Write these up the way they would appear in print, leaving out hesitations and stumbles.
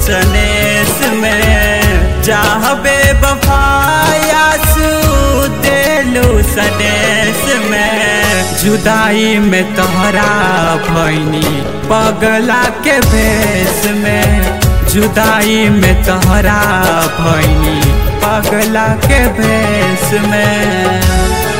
सनेस में चाहबे वफायासू देलू सनेस में जुदाई में तोहरा भैनी पगला के भेष में जुदाई में तोहरा भैनी पगला के भेष में।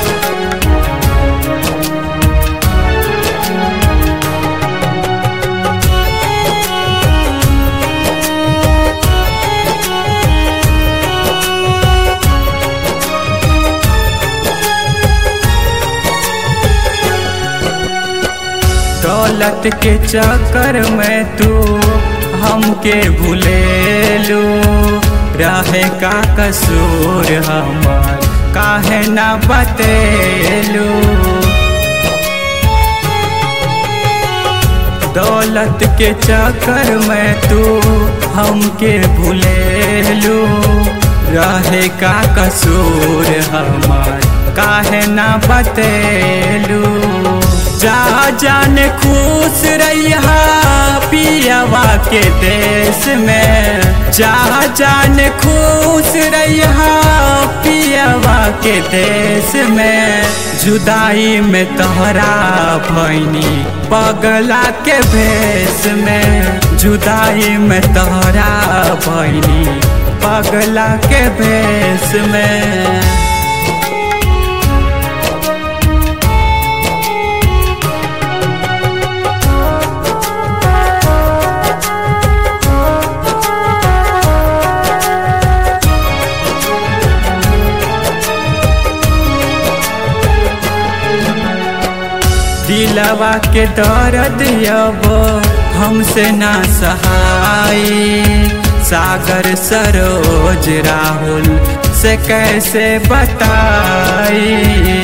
दौलत के चक्कर में तू हमके भूलेलू रहे का कसूर हमार काहे ना बतेलू। दौलत के चक्कर में तू हमके भूलेलू रहे का कसूर हमार काहे ना बतेलू। जा जाने खुश रहिया पियवा के देश में जा जाने खुश रहिया पियवा के देश में जुदाई में तोहरा भैनी पगला के भेष में जुदाई में तोहरा भैनी पगला के भेष में। दिलवा के दर्द अब हमसे ना सहाई सागर सरोज राहुल से कैसे बताई।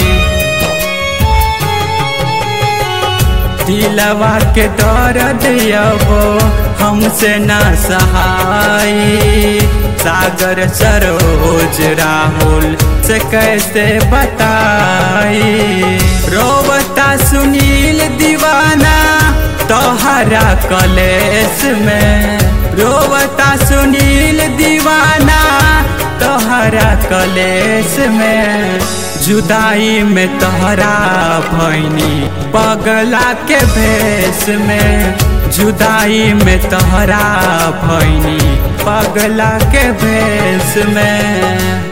दिलवा के दर्द अब हमसे ना सहाई सागर सरोज राहुल से कैसे बताई। रोवता सुनील दीवाना तोहरा कलेस में रोवता सुनील दीवाना तोहरा कलेस में जुदाई में तोहरा भैनी पगला के भेष में जुदाई में तोहरा भैनी पगला के भेष में।